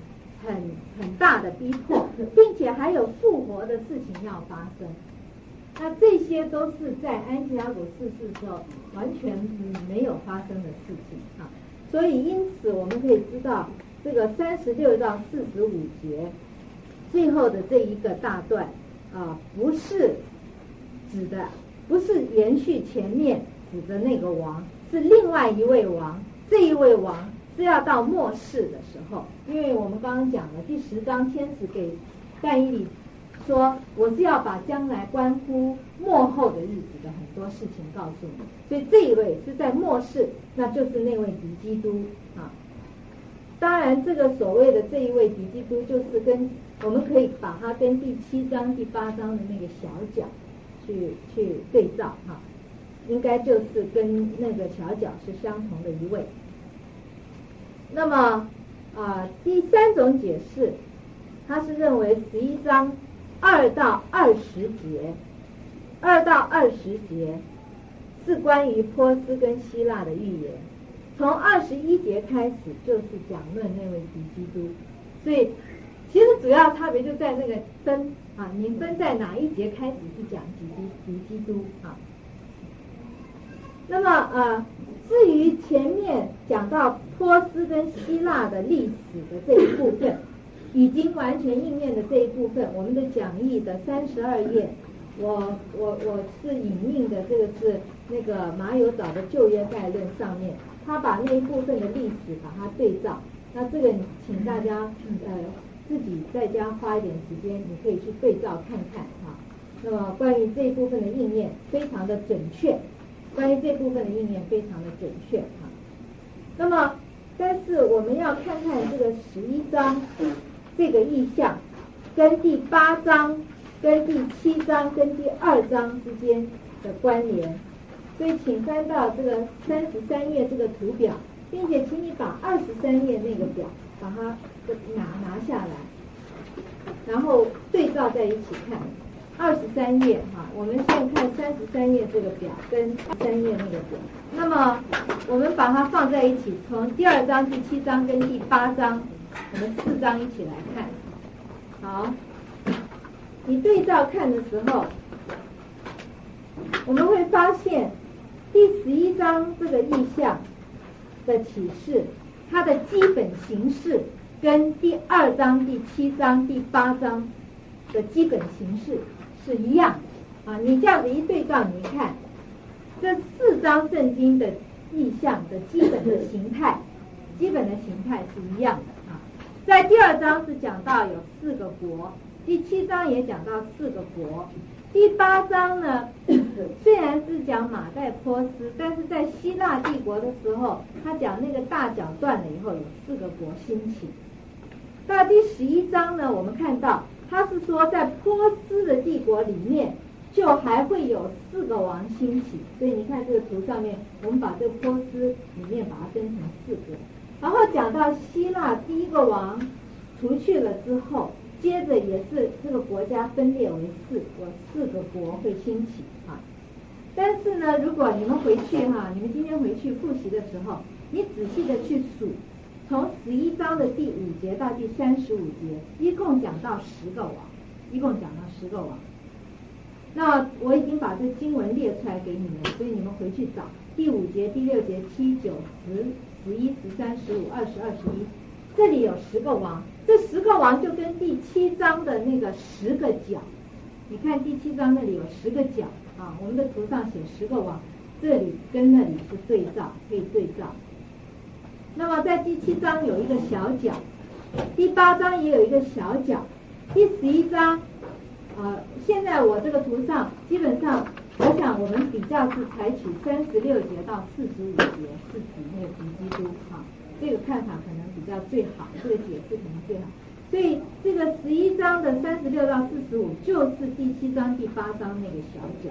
很很大的逼迫，并且还有复活的事情要发生。那这些都是在安提阿古四世的时候完全没有发生的事情啊。所以因此我们可以知道，这个三十六到四十五节最后的这一个大段啊，不是指的，不是延续前面指的那个王，是另外一位王。这一位王是要到末世的时候，因为我们刚刚讲了第十章，天使给但以理说，我是要把将来关乎末后的日子的很多事情告诉你，所以这一位是在末世，那就是那位敌基督啊。当然这个所谓的这一位敌基督，就是跟我们可以把它跟第七章第八章的那个小角去去对照哈、啊，应该就是跟那个小角是相同的一位。那么啊、呃，第三种解释，他是认为十一章二到二十节，二到二十节是关于波斯跟希腊的预言，从二十一节开始就是讲论那位敌基督，所以其实主要差别就在那个分啊，你分在哪一节开始是讲敌基敌基督啊。那么呃，至于前面讲到波斯跟希腊的历史的这一部分，已经完全应验的这一部分，我们的讲义的三十二页，我我我是引用的这个是那个马友找的旧约概论上面，他把那一部分的历史把它对照，那这个请大家呃自己在家花一点时间，你可以去对照看看啊。那么关于这一部分的应验非常的准确，关于这部分的应验非常的准确啊。那么但是我们要看看这个十一章这个意象跟第八章跟第七章跟第二章之间的关联，所以请翻到这个三十三页这个图表，并且请你把二十三页那个表把它拿拿下来，然后对照在一起看。二十三页哈，我们先看三十三页这个表跟三页那个表，那么我们把它放在一起，从第二章第七章跟第八章我们四章一起来看。好，你对照看的时候，我们会发现第十一章这个意象的启示，它的基本形式跟第二章第七章第八章的基本形式是一样啊。你这样子一对照，你看这四章圣经的意象的基本的形态基本的形态是一样的啊。在第二章是讲到有四个国，第七章也讲到四个国，第八章呢虽然是讲马代波斯，但是在希腊帝国的时候，他讲那个大角断了以后有四个国兴起。到第十一章呢，我们看到他是说在波斯的帝国里面就还会有四个王兴起，所以你看这个图上面，我们把这个波斯里面把它分成四个，然后讲到希腊第一个王除去了之后，接着也是这个国家分裂为四，有四个国会兴起啊。但是呢，如果你们回去哈，你们今天回去复习的时候，你仔细的去数，从十一章的第五节到第三十五节，一共讲到十个王，一共讲到十个王。那我已经把这经文列出来给你们，所以你们回去找第五节、第六节、七、九、十、十一、十三、十五、二十、二十一，这里有十个王。这十个王就跟第七章的那个十个角，你看第七章那里有十个角啊，我们的图上写十个王，这里跟那里是对照，可以对照。那么在第七章有一个小角，第八章也有一个小角，第十一章呃，现在我这个图上基本上我想我们比较是采取三十六节到四十五节是指那个敌基督啊，这个看法可能比较最好，这个解释可能最好。所以这个十一章的三十六到四十五就是第七章第八章那个小角。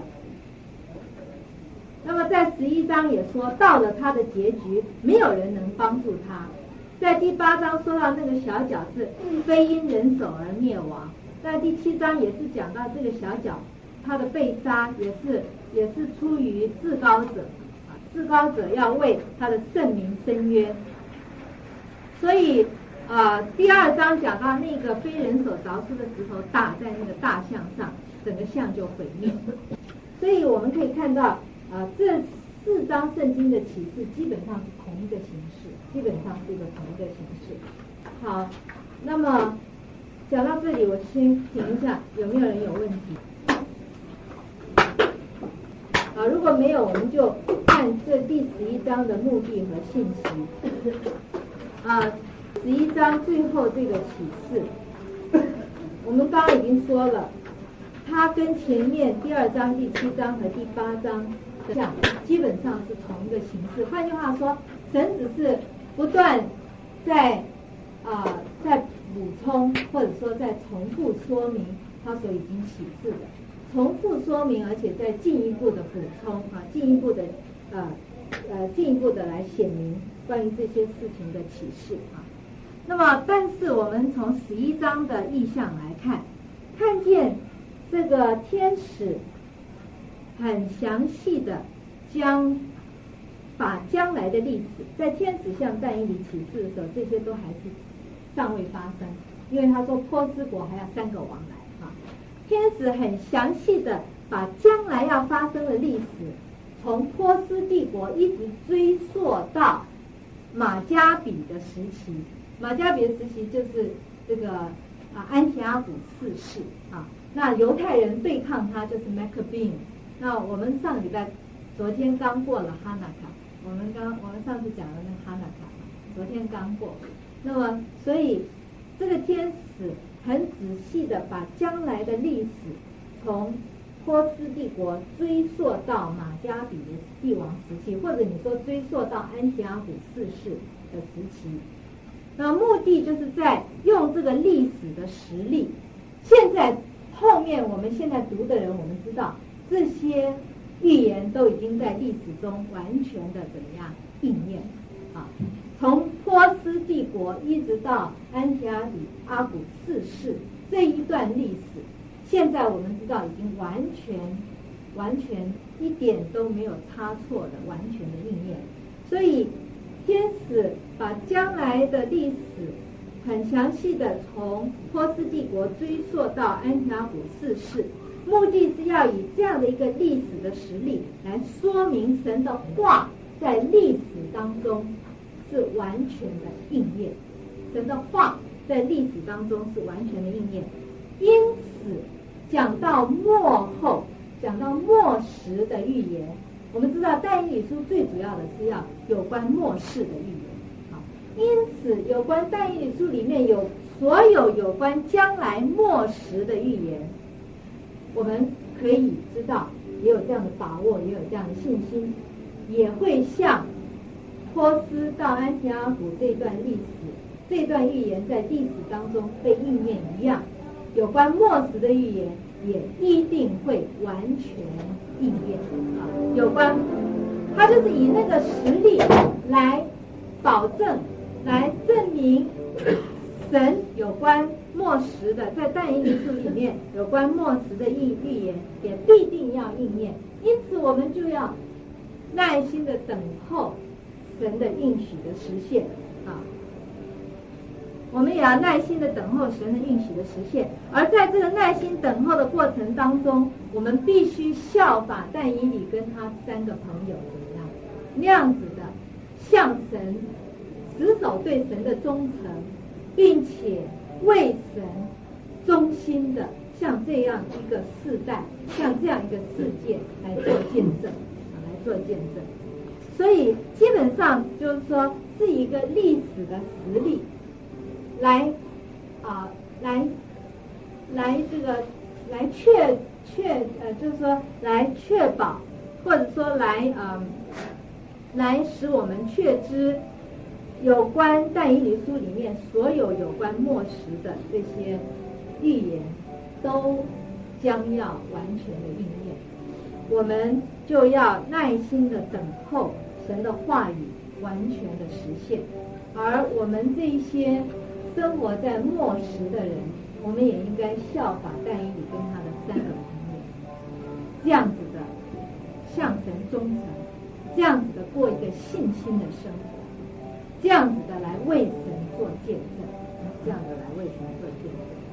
那么在十一章也说到了他的结局，没有人能帮助他。在第八章说到那个小角是非因人手而灭亡，在第七章也是讲到这个小角他的被杀也是也是出于至高者啊，至高者要为他的圣名伸冤。所以啊、呃，第二章讲到那个非人手凿出的石头打在那个大象上，整个象就毁灭。所以我们可以看到，啊、呃，这四章圣经的启示基本上是同一个形式，基本上是一个同一个形式。好，那么讲到这里，我先停一下，有没有人有问题？啊，如果没有，我们就看这第十一章的目的和信息。啊，十一章最后这个启示，我们刚刚已经说了，它跟前面第二章、第七章和第八章的像，基本上是同一个形式。换句话说，神只是不断在啊、呃、在补充，或者说在重复说明他所已经启示的。重复说明，而且再进一步的补充啊，进一步的呃呃进一步的来显明关于这些事情的启示啊。那么，但是我们从十一章的意象来看，看见这个天使很详细的将把将来的历史，在天使向但以理启示的时候，这些都还是尚未发生，因为他说波斯国还要三个王来。天使很详细的把将来要发生的历史，从波斯帝国一直追溯到马加比的时期。马加比的时期就是这个啊安提阿古四世啊，那犹太人对抗他就是 Maccabean。那我们上礼拜昨天刚过了哈纳卡，我们刚我们上次讲的那个哈纳卡，昨天刚过。那么所以这个天使很仔细的把将来的历史从波斯帝国追溯到马加比的帝王时期，或者你说追溯到安提阿古四世的时期。那目的就是在用这个历史的实例。现在后面我们现在读的人，我们知道这些预言都已经在历史中完全的怎么样应验啊？从波斯帝国一直到安提阿比阿古四世这一段历史，现在我们知道已经完全完全一点都没有差错的完全的应验。所以天使把将来的历史很详细的从波斯帝国追溯到安提阿古四世，目的是要以这样的一个历史的实例来说明神的话在历史当中是完全的应验，神的话在历史当中是完全的应验。因此讲到末后，讲到末时的预言，我们知道但以理书最主要的是要有关末世的预言。好，因此有关但以理书里面有所有有关将来末时的预言，我们可以知道，也有这样的把握，也有这样的信心，也会像波斯到安提阿古这段历史，这段预言在历史当中被应验一样，有关末时的预言也一定会完全应验啊！有关，它就是以那个实例来保证、来证明神有关末时的，在但以理书里面有关末时的预预言也必定要应验。因此，我们就要耐心的等候神的应许的实现啊！我们也要耐心的等候神的应许的实现。而在这个耐心等候的过程当中，我们必须效法但以理跟他三个朋友怎么样，那样子的向神持守对神的忠诚，并且为神忠心的像这样一个世代，像这样一个世界来做见证啊，来做见证。所以基本上就是说是一个历史的实例，来啊、呃、来来这个来确确呃就是说来确保，或者说来呃来使我们确知有关但以理书里面所有有关末时的这些预言都将要完全的应验。我们就要耐心的等候神的话语完全的实现。而我们这些生活在末时的人，我们也应该效法但以理跟他的三个朋友，这样子的向神忠诚，这样子的过一个信心的生活，这样子的来为神做见证，这样的来为神做见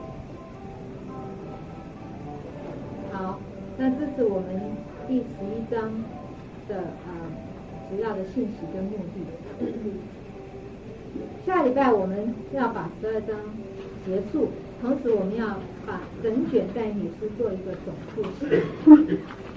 证。好，那这是我们第十一章的呃主要的信息跟目的。下礼拜我们要把十二章结束，同时我们要把整卷但以理书做一个总复习，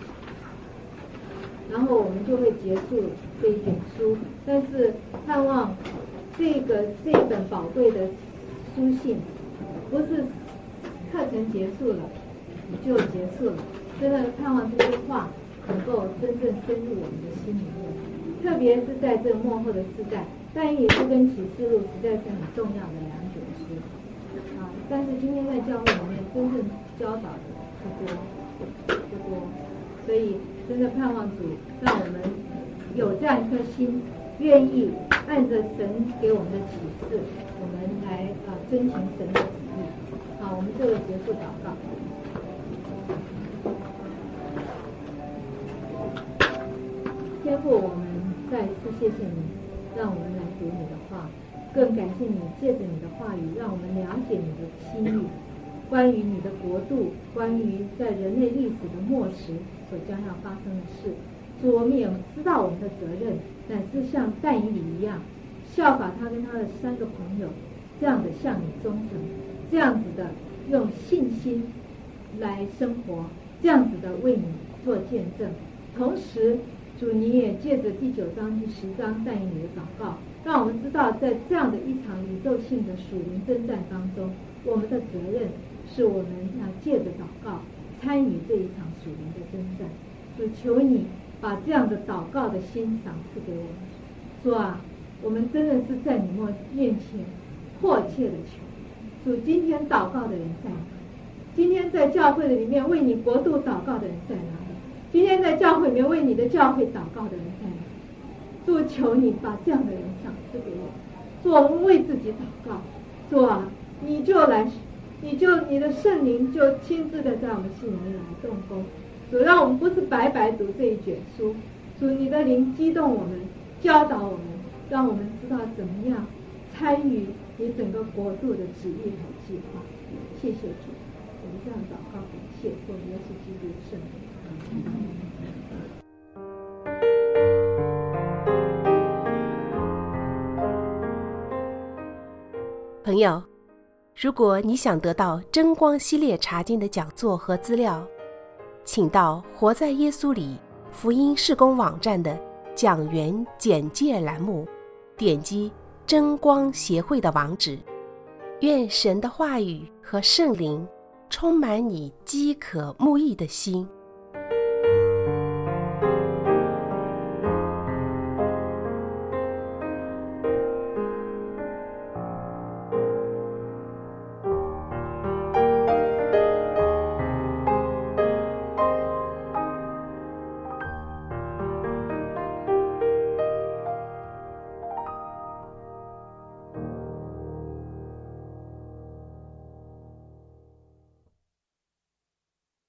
然后我们就会结束这一卷书。但是盼望这个这一本宝贵的书信，不是课程结束了就结束了，真的盼望这些话能够真正深入我们的心里面，特别是在这幕后的时代，但以理书跟启示录实在是很重要的两卷书啊。但是今天在教会里面真正教导的不多不多，所以真的盼望主让我们有这样一颗心，愿意按着神给我们的启示，我们来啊遵行神的旨意。好，我们这个结束祷告。天父，我们再一次谢谢你，让我们来读你的话，更感谢你借着你的话语，让我们了解你的心意，关于你的国度，关于在人类历史的末时所将要发生的事。主，我们也知道我们的责任，乃是像但以理一样，效法他跟他的三个朋友，这样的向你忠诚，这样子的用信心来生活，这样子的为你做见证。同时主，你也借着第九章第十章但以理的祷告，让我们知道在这样的一场宇宙性的属灵征战当中，我们的责任是我们要借着祷告参与这一场属灵的征战。主，求你把这样的祷告的心赏赐给我们。主啊，我们真的是在你面前迫切的求。主，今天祷告的人在哪里？今天在教会的里面为你国度祷告的人在哪里？今天在教会里面为你的教会祷告的人在哪里？主，求你把这样的人赏赐给我。主，我们为自己祷告。主啊，你就来，你就你的圣灵就亲自的在我们心里面来动工。主，让我们不是白白读这一卷书。主，你的灵激动我们，教导我们，让我们知道怎么样参与你整个国度的旨意和计划。谢谢主，我们这样祷告感谢，奉耶稣基督的圣名。 朋友，如果你想得到真光系列查经的讲座和资料，请到活在耶稣里福音事工网站的讲员简介栏目，点击真光协会的网址。愿神的话语和圣灵充满你饥渴慕义的心。